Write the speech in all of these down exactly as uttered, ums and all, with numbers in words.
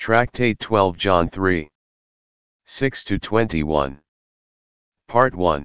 Tractate twelve John three. six to twenty-one. Part one.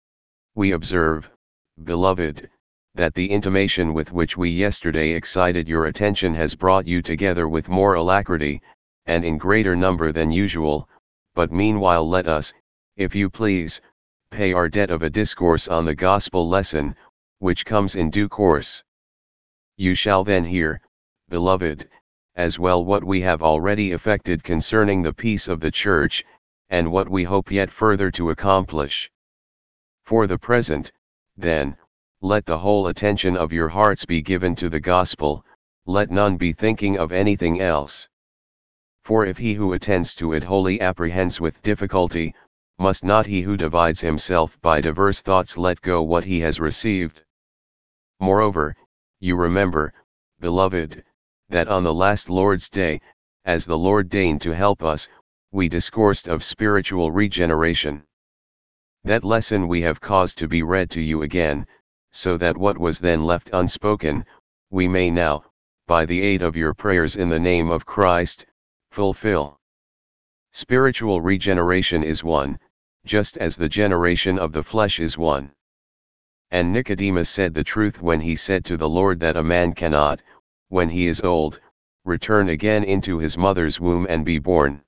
We observe, beloved, that the intimation with which we yesterday excited your attention has brought you together with more alacrity, and in greater number than usual, but meanwhile let us, if you please, pay our debt of a discourse on the gospel lesson, which comes in due course. You shall then hear, beloved, as well what we have already effected concerning the peace of the church, and what we hope yet further to accomplish. For the present, then, let the whole attention of your hearts be given to the gospel, let none be thinking of anything else. For if he who attends to it wholly apprehends with difficulty, must not he who divides himself by diverse thoughts let go what he has received? Moreover, you remember, beloved, that on the last Lord's Day, as the Lord deigned to help us, we discoursed of spiritual regeneration. That lesson we have caused to be read to you again, so that what was then left unspoken, we may now, by the aid of your prayers in the name of Christ, fulfill. Spiritual regeneration is one, just as the generation of the flesh is one. And Nicodemus said the truth when he said to the Lord that a man cannot, when he is old, return again into his mother's womb and be born.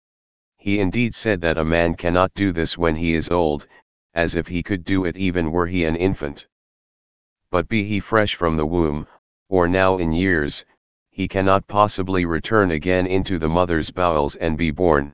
He indeed said that a man cannot do this when he is old, as if he could do it even were he an infant. But be he fresh from the womb, or now in years, he cannot possibly return again into the mother's bowels and be born.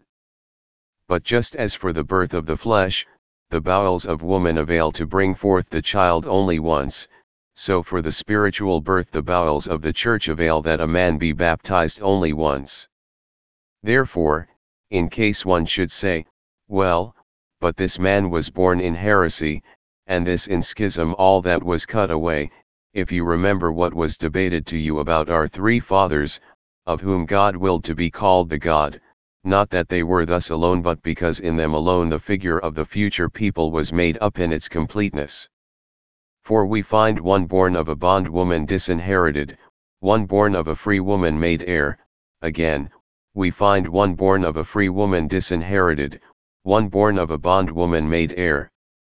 But just as for the birth of the flesh, the bowels of woman avail to bring forth the child only once, so for the spiritual birth the bowels of the church avail that a man be baptized only once. Therefore, in case one should say, well, but this man was born in heresy, and this in schism all that was cut away, if you remember what was debated to you about our three fathers, of whom God willed to be called the God, not that they were thus alone but because in them alone the figure of the future people was made up in its completeness. For we find one born of a bondwoman disinherited, one born of a free woman made heir, again, we find one born of a free woman disinherited, one born of a bondwoman made heir.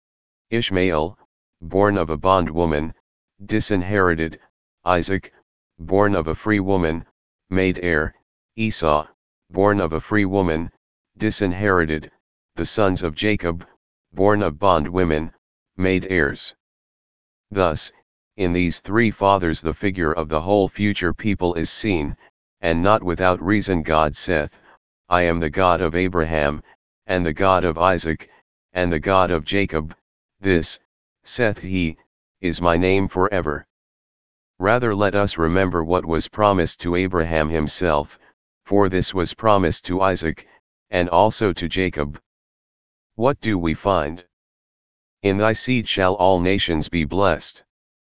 Ishmael, born of a bondwoman, disinherited, Isaac, born of a free woman, made heir, Esau, born of a free woman, disinherited, the sons of Jacob, born of bondwomen, made heirs. Thus, in these three fathers the figure of the whole future people is seen, and not without reason God saith, I am the God of Abraham, and the God of Isaac, and the God of Jacob, this, saith he, is my name forever. Rather let us remember what was promised to Abraham himself, for this was promised to Isaac, and also to Jacob. What do we find? In thy seed shall all nations be blessed.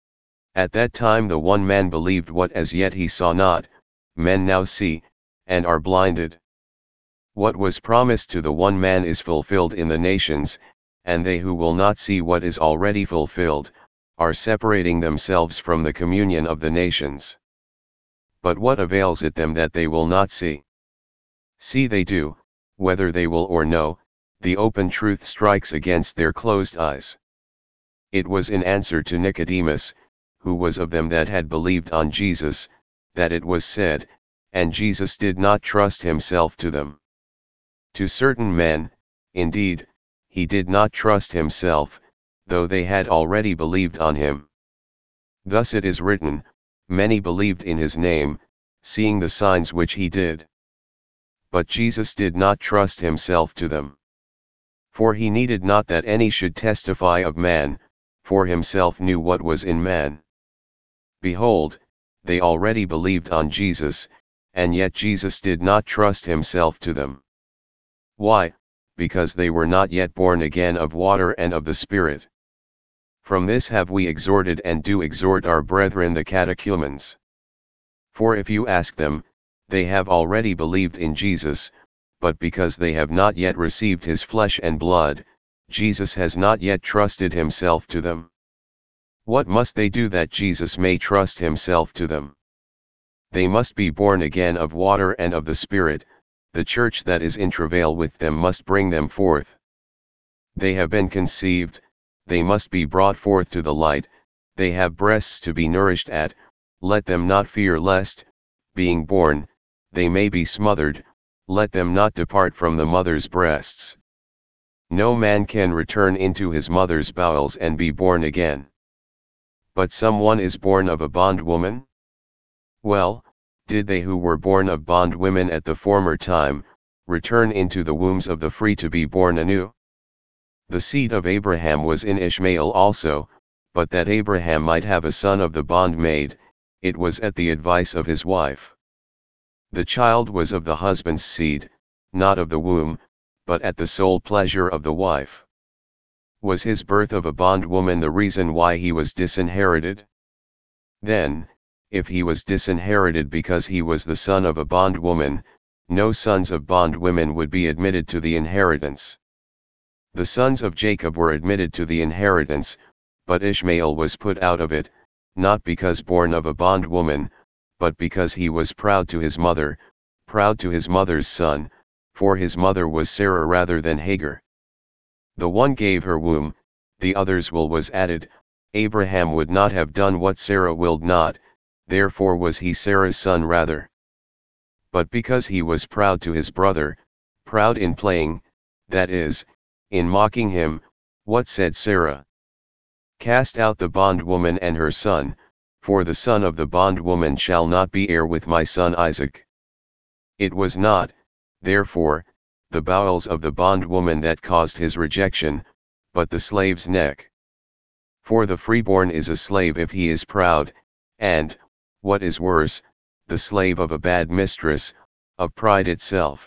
At that time the one man believed what as yet he saw not, men now see, and are blinded. What was promised to the one man is fulfilled in the nations, and they who will not see what is already fulfilled, are separating themselves from the communion of the nations. But what avails it them that they will not see? See they do, whether they will or no, the open truth strikes against their closed eyes. It was in answer to Nicodemus, who was of them that had believed on Jesus, that it was said, and Jesus did not trust himself to them. To certain men, indeed, he did not trust himself, though they had already believed on him. Thus it is written, many believed in his name, seeing the signs which he did. But Jesus did not trust himself to them. For he needed not that any should testify of man, for himself knew what was in man. Behold, they already believed on Jesus, and yet Jesus did not trust himself to them. Why? Because they were not yet born again of water and of the Spirit. From this have we exhorted and do exhort our brethren the catechumens. For if you ask them, they have already believed in Jesus, but because they have not yet received his flesh and blood, Jesus has not yet trusted himself to them. What must they do that Jesus may trust himself to them? They must be born again of water and of the Spirit, the church that is in travail with them must bring them forth. They have been conceived, they must be brought forth to the light, they have breasts to be nourished at, let them not fear lest, being born, they may be smothered, let them not depart from the mother's breasts. No man can return into his mother's bowels and be born again. But someone is born of a bondwoman? Well, did they who were born of bondwomen at the former time, return into the wombs of the free to be born anew? The seed of Abraham was in Ishmael also, but that Abraham might have a son of the bondmaid, it was at the advice of his wife. The child was of the husband's seed, not of the womb, but at the sole pleasure of the wife. Was his birth of a bondwoman the reason why he was disinherited? Then, if he was disinherited because he was the son of a bondwoman, no sons of bondwomen would be admitted to the inheritance. The sons of Jacob were admitted to the inheritance, but Ishmael was put out of it, not because born of a bondwoman, but because he was proud to his mother, proud to his mother's son, for his mother was Sarah rather than Hagar. The one gave her womb, the other's will was added. Abraham would not have done what Sarah willed not, therefore was he Sarah's son rather. But because he was proud to his brother, proud in playing, that is, in mocking him, what said Sarah? Cast out the bondwoman and her son, for the son of the bondwoman shall not be heir with my son Isaac. It was not, therefore, the bowels of the bondwoman that caused his rejection, but the slave's neck. For the freeborn is a slave if he is proud, and, what is worse, the slave of a bad mistress, of pride itself.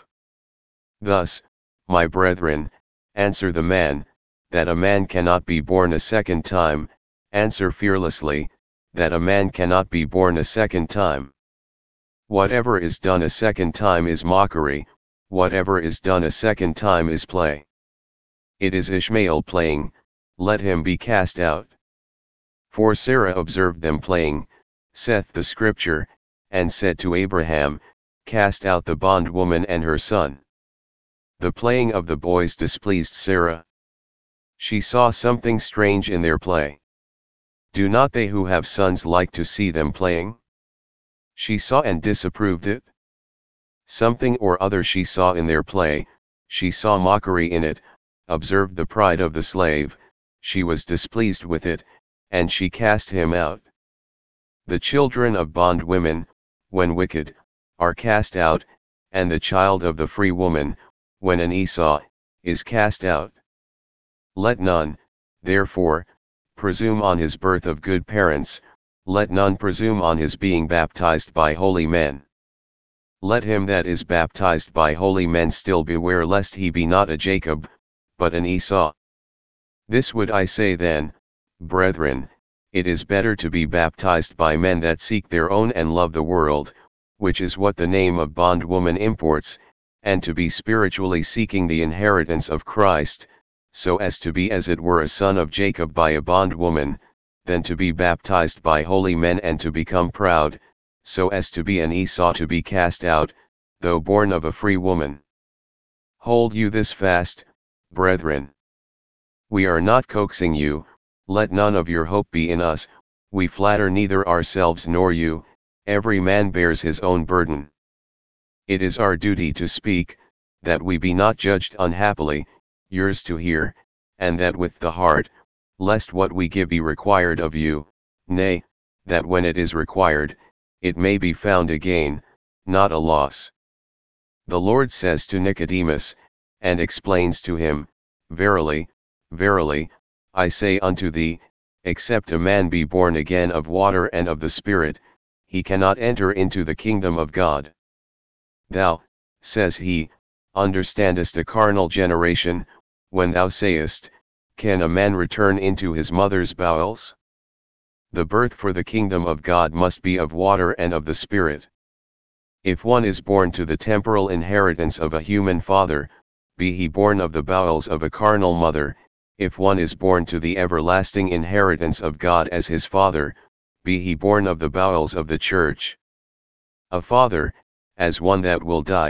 Thus, my brethren, answer the man, that a man cannot be born a second time, answer fearlessly, that a man cannot be born a second time. Whatever is done a second time is mockery, whatever is done a second time is play. It is Ishmael playing, let him be cast out. For Sarah observed them playing, saith the scripture, and said to Abraham, cast out the bondwoman and her son. The playing of the boys displeased Sarah. She saw something strange in their play. Do not they who have sons like to see them playing? She saw and disapproved it. Something or other she saw in their play, she saw mockery in it, observed the pride of the slave, she was displeased with it, and she cast him out. The children of bondwomen, when wicked, are cast out, and the child of the free woman, when an Esau, is cast out. Let none, therefore, presume on his birth of good parents, let none presume on his being baptized by holy men. Let him that is baptized by holy men still beware lest he be not a Jacob, but an Esau. This would I say then, brethren, it is better to be baptized by men that seek their own and love the world, which is what the name of bondwoman imports, and to be spiritually seeking the inheritance of Christ, so as to be as it were a son of Jacob by a bondwoman, than to be baptized by holy men and to become proud, so as to be an Esau to be cast out, though born of a free woman. Hold you this fast, brethren. We are not coaxing you, let none of your hope be in us, we flatter neither ourselves nor you, every man bears his own burden. It is our duty to speak, that we be not judged unhappily, yours to hear, and that with the heart, lest what we give be required of you, nay, that when it is required, it may be found a gain, not a loss. The Lord says to Nicodemus, and explains to him, Verily, verily, I say unto thee, except a man be born again of water and of the Spirit, he cannot enter into the kingdom of God. Thou, says he, understandest a carnal generation, when thou sayest, can a man return into his mother's bowels? The birth for the kingdom of God must be of water and of the Spirit. If one is born to the temporal inheritance of a human father, be he born of the bowels of a carnal mother, if one is born to the everlasting inheritance of God as his father, be he born of the bowels of the church. A father, as one that will die,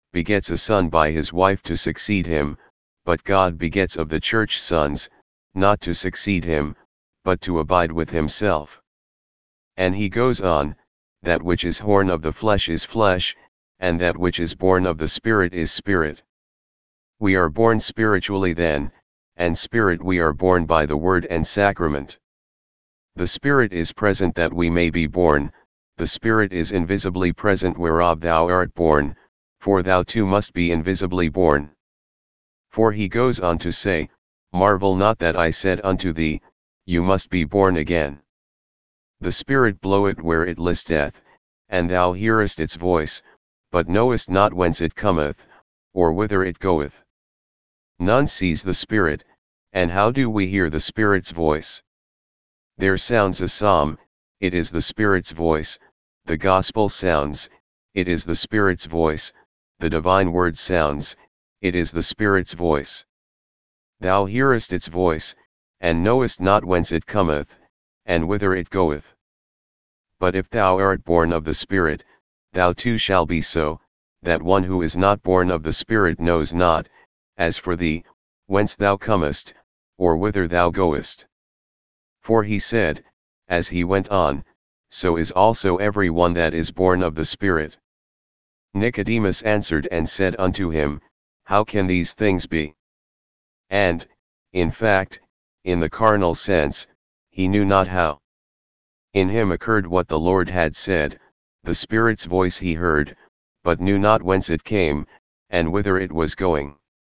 begets a son by his wife to succeed him, but God begets of the church sons, not to succeed him, but to abide with himself. And he goes on, that which is born of the flesh is flesh, and that which is born of the Spirit is spirit. We are born spiritually then, and spirit we are born by the word and sacrament. The Spirit is present that we may be born, the Spirit is invisibly present whereof thou art born, for thou too must be invisibly born. For he goes on to say, marvel not that I said unto thee, you must be born again. The Spirit bloweth where it listeth, and thou hearest its voice, but knowest not whence it cometh, or whither it goeth. None sees the Spirit, and how do we hear the Spirit's voice? There sounds a psalm, it is the Spirit's voice, the gospel sounds, it is the Spirit's voice, the divine word sounds, it is the Spirit's voice. Thou hearest its voice, and knowest not whence it cometh, and whither it goeth. But if thou art born of the Spirit, thou too shall be so, that one who is not born of the Spirit knows not, as for thee, whence thou comest, or whither thou goest. For he said, as he went on, so is also every one that is born of the Spirit. Nicodemus answered and said unto him, how can these things be? And, in fact, in the carnal sense, he knew not how. In him occurred what the Lord had said, the Spirit's voice he heard, but knew not whence it came, and whither it was going.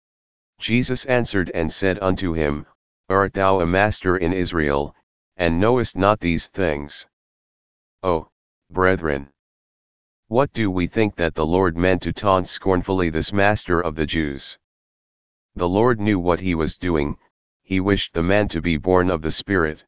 Jesus answered and said unto him, art thou a master in Israel, and knowest not these things? O, brethren! What do we think that the Lord meant to taunt scornfully this master of the Jews? The Lord knew what he was doing, he wished the man to be born of the Spirit.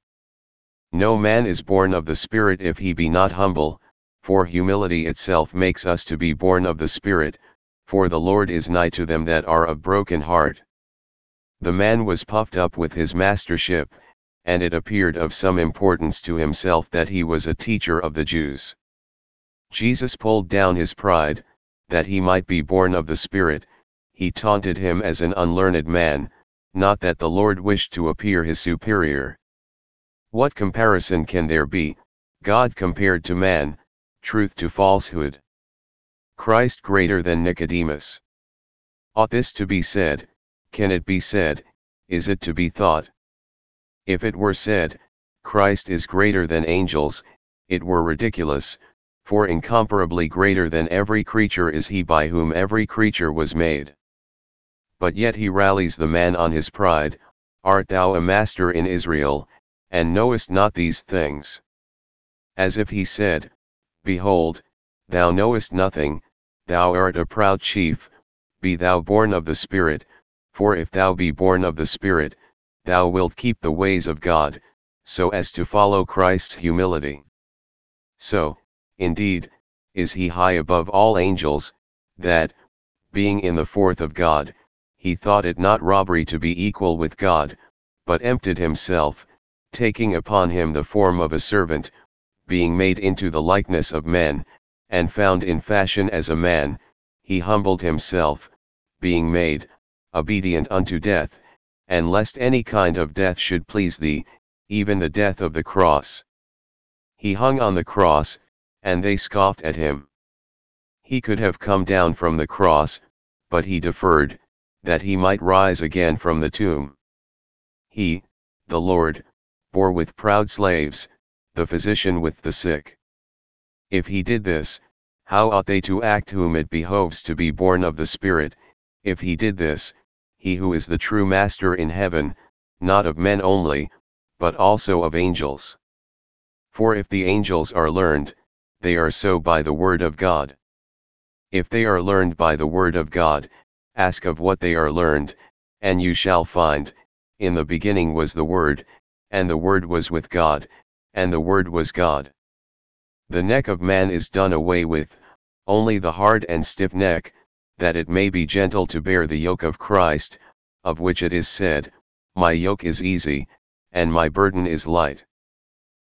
No man is born of the Spirit if he be not humble, for humility itself makes us to be born of the Spirit, for the Lord is nigh to them that are of broken heart. The man was puffed up with his mastership, and it appeared of some importance to himself that he was a teacher of the Jews. Jesus pulled down his pride, that he might be born of the Spirit. He taunted him as an unlearned man, not that the Lord wished to appear his superior. What comparison can there be, God compared to man, truth to falsehood? Christ greater than Nicodemus. Ought this to be said? Can it be said? Is it to be thought? If it were said, Christ is greater than angels, it were ridiculous, for incomparably greater than every creature is he by whom every creature was made. But yet he rallies the man on his pride, art thou a master in Israel, and knowest not these things? As if he said, behold, thou knowest nothing, thou art a proud chief, be thou born of the Spirit, for if thou be born of the Spirit, thou wilt keep the ways of God, so as to follow Christ's humility. So, indeed, is he high above all angels, that, being in the forth of God, he thought it not robbery to be equal with God, but emptied himself, taking upon him the form of a servant, being made into the likeness of men, and found in fashion as a man, he humbled himself, being made obedient unto death, and lest any kind of death should please thee, even the death of the cross. He hung on the cross, and they scoffed at him. He could have come down from the cross, but he deferred, that he might rise again from the tomb. He, the Lord, bore with proud slaves, the physician with the sick. If he did this, how ought they to act whom it behoves to be born of the Spirit? If he did this, he who is the true master in heaven, not of men only, but also of angels. For if the angels are learned, they are so by the word of God. If they are learned by the word of God, ask of what they are learned, and you shall find, in the beginning was the Word, and the Word was with God, and the Word was God. The neck of man is done away with, only the hard and stiff neck, that it may be gentle to bear the yoke of Christ, of which it is said, my yoke is easy, and my burden is light.